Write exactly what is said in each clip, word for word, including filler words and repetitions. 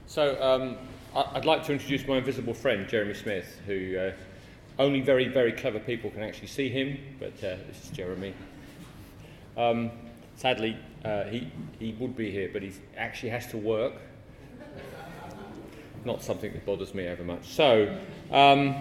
So um, I- I'd like to introduce my invisible friend, Jeremy Smith, who uh, only very, very clever people can actually see him, but uh, this is Jeremy. Um, sadly, uh, he, he would be here, but he actually has to work. Not something that bothers me ever much. So, um,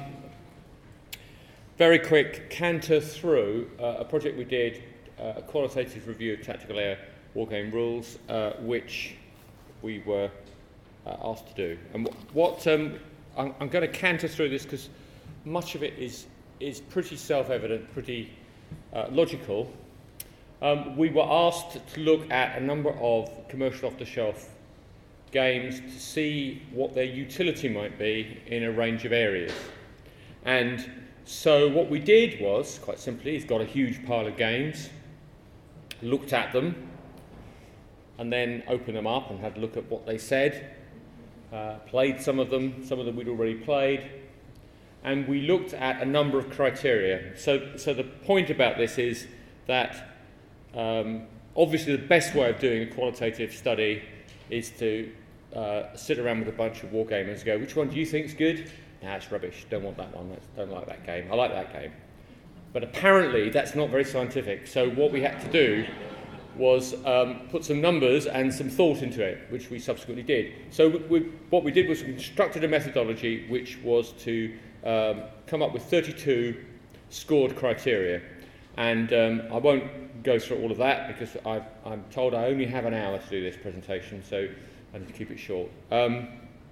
very quick canter through uh, a project we did, uh, a qualitative review of Tactical Air Wargame rules, uh, which we were uh, asked to do. And what um, I'm, I'm going to canter through this because much of it is is pretty self-evident, pretty uh, logical. Um, we were asked to look at a number of commercial off-the-shelf games to see what their utility might be in a range of areas. And so what we did was, quite simply, is got a huge pile of games, looked at them, and then opened them up and had a look at what they said, uh, played some of them, some of them we'd already played, and we looked at a number of criteria. So, so the point about this is that um, obviously the best way of doing a qualitative study is to uh, sit around with a bunch of wargamers and go, which one do you think's good? Nah, it's rubbish, don't want that one, That's, don't like that game, I like that game. But apparently that's not very scientific, so what we had to do was um, put some numbers and some thought into it, which we subsequently did. So we, we, what we did was we constructed a methodology which was to um, come up with thirty-two scored criteria. And um, I won't go through all of that because I, I'm told I only have an hour to do this presentation, so I need to keep it short. Um,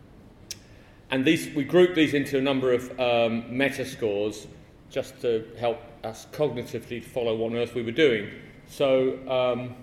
and these, we grouped these into a number of um, meta scores just to help us cognitively follow what on earth we were doing. So um,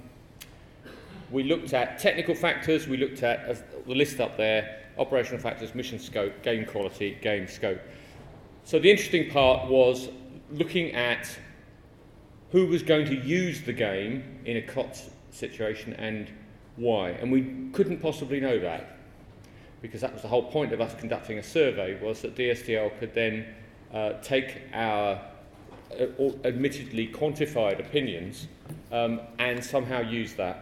we looked at technical factors, we looked at uh, the list up there, operational factors, mission scope, game quality, game scope. So the interesting part was looking at who was going to use the game in a C O T S situation and why. And we couldn't possibly know that, because that was the whole point of us conducting a survey, was that D S T L could then uh, take our uh, admittedly quantified opinions um, and somehow use that.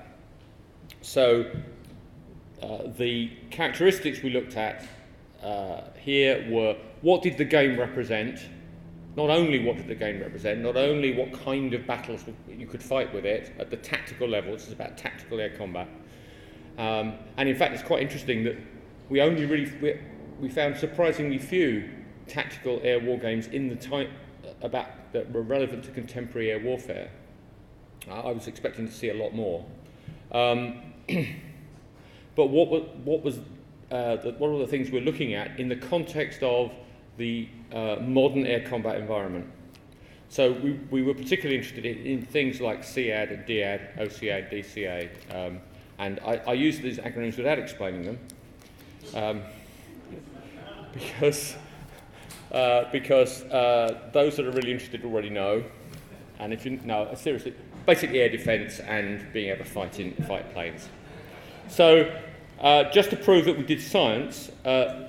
So uh, the characteristics we looked at uh, here were, what did the game represent? Not only what did the game represent, not only what kind of battles you could fight with it at the tactical level, this is about tactical air combat. Um, and in fact, it's quite interesting that we only really, we, we found surprisingly few tactical air war games in the type about that were relevant to contemporary air warfare. Uh, I was expecting to see a lot more. Um, but what was, what was uh, the, what were the things we're looking at in the context of the uh, modern air combat environment? So we, we were particularly interested in, in things like C A D and D A D, O C A D, D C A, um, and I, I use these acronyms without explaining them, um, because uh, because uh, those that are really interested already know, and if you no seriously, basically air defence and being able to fight in fight planes. So uh, just to prove that we did science. Uh,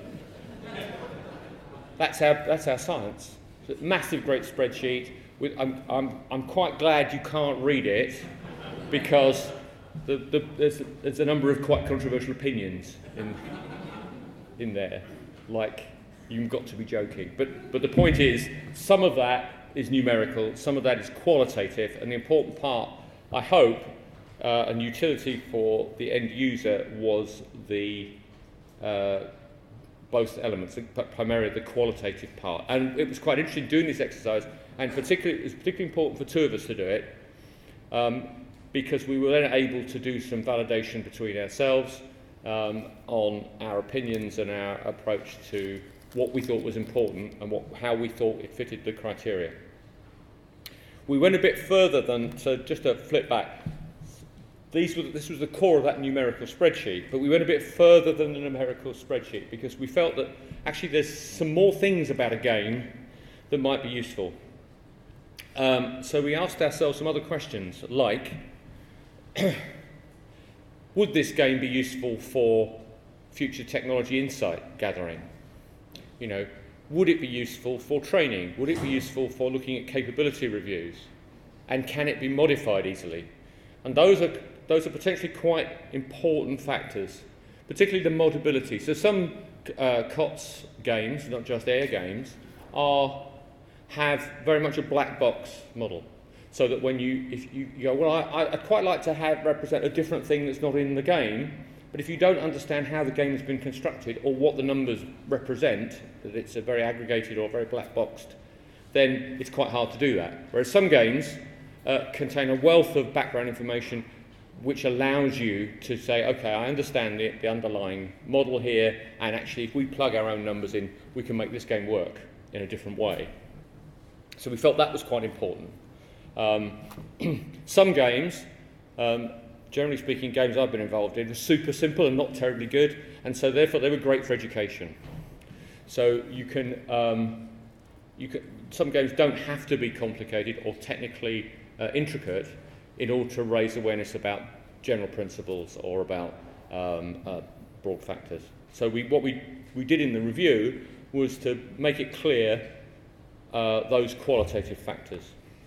That's our, that's our science. It's a massive, great spreadsheet. With, I'm, I'm, I'm quite glad you can't read it because the, the, there's, a, there's a number of quite controversial opinions in, in there, like you've got to be joking. But, but the point is, some of that is numerical, some of that is qualitative, and the important part, I hope, uh, and utility for the end user was the uh, both elements, but primarily the qualitative part. And it was quite interesting doing this exercise, and particularly it was particularly important for two of us to do it, um, because we were then able to do some validation between ourselves um, on our opinions and our approach to what we thought was important and what, how we thought it fitted the criteria. We went a bit further than, so just to flip back, These were, this was the core of that numerical spreadsheet, but we went a bit further than the numerical spreadsheet because we felt that actually there's some more things about a game that might be useful. Um, so we asked ourselves some other questions, like, would this game be useful for future technology insight gathering? You know, would it be useful for training? Would it be useful for looking at capability reviews? And can it be modified easily? And those are Those are potentially quite important factors particularly the modability. So some uh, C O T S games, not just air games, are have very much a black box model. So that when you, if you, you go, well, I, I'd quite like to have represent a different thing that's not in the game, but if you don't understand how the game has been constructed or what the numbers represent, that it's a very aggregated or very black boxed, then it's quite hard to do that. Whereas some games uh, contain a wealth of background information which allows you to say, okay, I understand the, the underlying model here, and actually if we plug our own numbers in, we can make this game work in a different way. So we felt that was quite important. Um, some games, um, generally speaking, games I've been involved in, were super simple and not terribly good, and so therefore they were great for education. So you can, um, you can some games don't have to be complicated or technically uh, intricate in order to raise awareness about general principles or about um, uh, broad factors. So we, what we, we did in the review was to make it clear uh, those qualitative factors.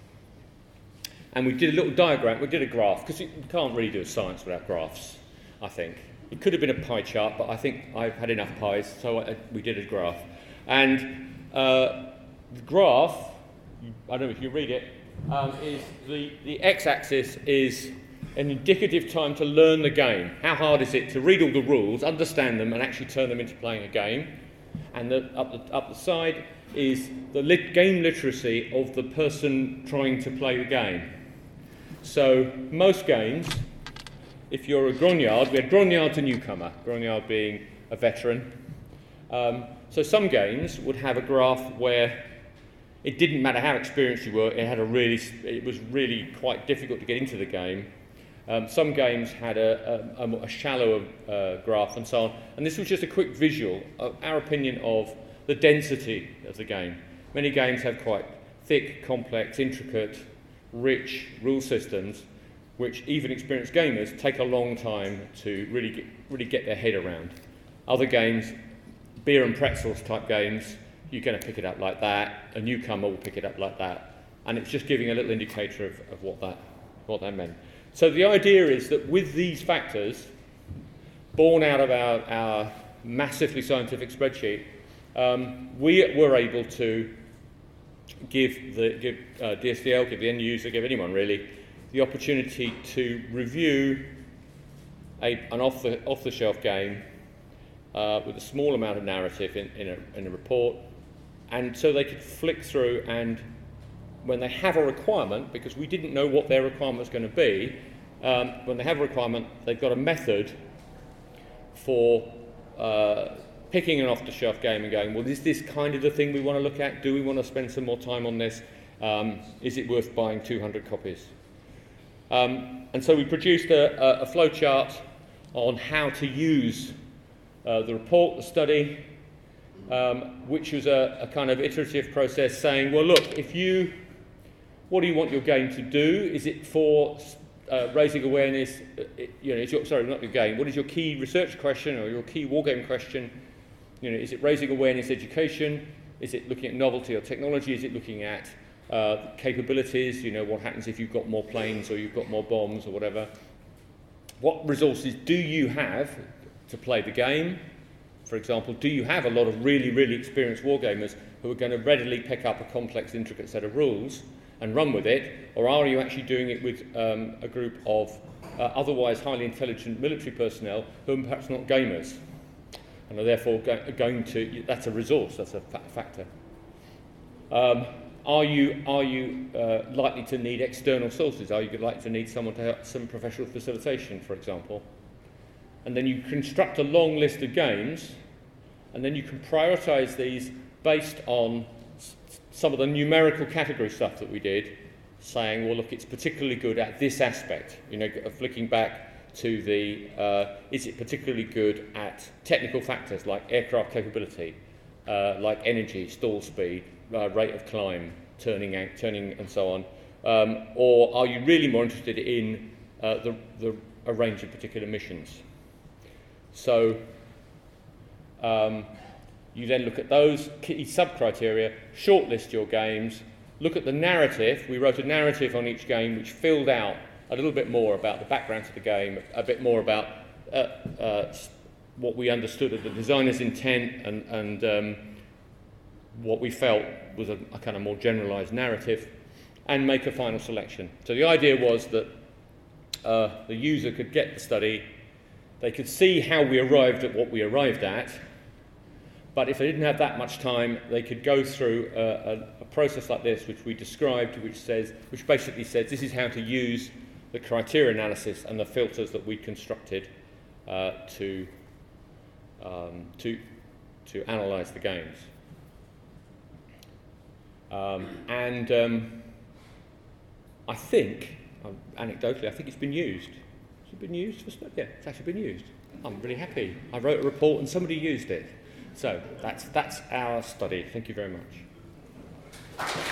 And we did a little diagram, we did a graph, because you can't really do a science without graphs, I think. It could have been a pie chart, but I think I've had enough pies, so I, we did a graph. And uh, the graph, I don't know if you read it, um, is the, the x-axis is an indicative time to learn the game. How hard is it to read all the rules, understand them, and actually turn them into playing a game? And the, up, the, up the side is the lit, game literacy of the person trying to play the game. So most games, if you're a grognard, we had grognard to newcomer, grognard being a veteran. Um, so some games would have a graph where it didn't matter how experienced you were, it had a really, it was really quite difficult to get into the game. Um, some games had a, a, a shallower uh, graph and so on. And this was just a quick visual of our opinion of the density of the game. Many games have quite thick, complex, intricate, rich rule systems, which even experienced gamers take a long time to really get, really get their head around. Other games, beer and pretzels type games, you're going to pick it up like that. A newcomer will pick it up like that. And it's just giving a little indicator of, of what that what that meant. So the idea is that with these factors, born out of our, our massively scientific spreadsheet, um, we were able to give the give uh, D S D L, give the end user, give anyone really, the opportunity to review a, an off the off the shelf game uh, with a small amount of narrative in, in, a, in a report, and so they could flick through, and when they have a requirement, because we didn't know what their requirement was going to be, um, when they have a requirement, they've got a method for uh, picking an off-the-shelf game and going, well, is this kind of the thing we want to look at? Do we want to spend some more time on this? Um, is it worth buying two hundred copies? Um, and so we produced a, a, a flow chart on how to use uh, the report, the study, um, which was a, a kind of iterative process saying, well, look, if you, what do you want your game to do? Is it for uh, raising awareness? You know, is your, sorry, not your game. What is your key research question or your key wargame question? You know, is it raising awareness, education? Is it looking at novelty or technology? Is it looking at uh, capabilities? You know, what happens if you've got more planes or you've got more bombs or whatever? What resources do you have to play the game? For example, do you have a lot of really, really experienced wargamers who are going to readily pick up a complex, intricate set of rules and run with it? Or are you actually doing it with um, a group of uh, otherwise highly intelligent military personnel who are perhaps not gamers? And are therefore go- going to, that's a resource, that's a fa- factor. Um, are you, are you uh, likely to need external sources? Are you likely to need someone to help, some professional facilitation, for example? And then you construct a long list of games, and then you can prioritize these based on s- some of the numerical category stuff that we did, saying, well, look, it's particularly good at this aspect, you know, flicking back to the, uh, is it particularly good at technical factors like aircraft capability, uh, like energy, stall speed, uh, rate of climb, turning out, turning and so on, um, or are you really more interested in uh, the, the, a range of particular missions? So um, you then look at those key sub-criteria, shortlist your games, look at the narrative. We wrote a narrative on each game which filled out a little bit more about the background to the game, a bit more about uh, uh, what we understood of the designer's intent and, and um, what we felt was a, a kind of more generalised narrative, and make a final selection. So the idea was that uh, the user could get the study, they could see how we arrived at what we arrived at, but if they didn't have that much time, they could go through a, a, a process like this, which we described, which says, which basically says this is how to use the criteria analysis and the filters that we constructed uh, to um, to to analyse the games. Um, and um, I think, um, anecdotally, I think it's been used. Has it been used for study? Yeah, it's actually been used. I'm really happy. I wrote a report and somebody used it. So that's that's our study. Thank you very much.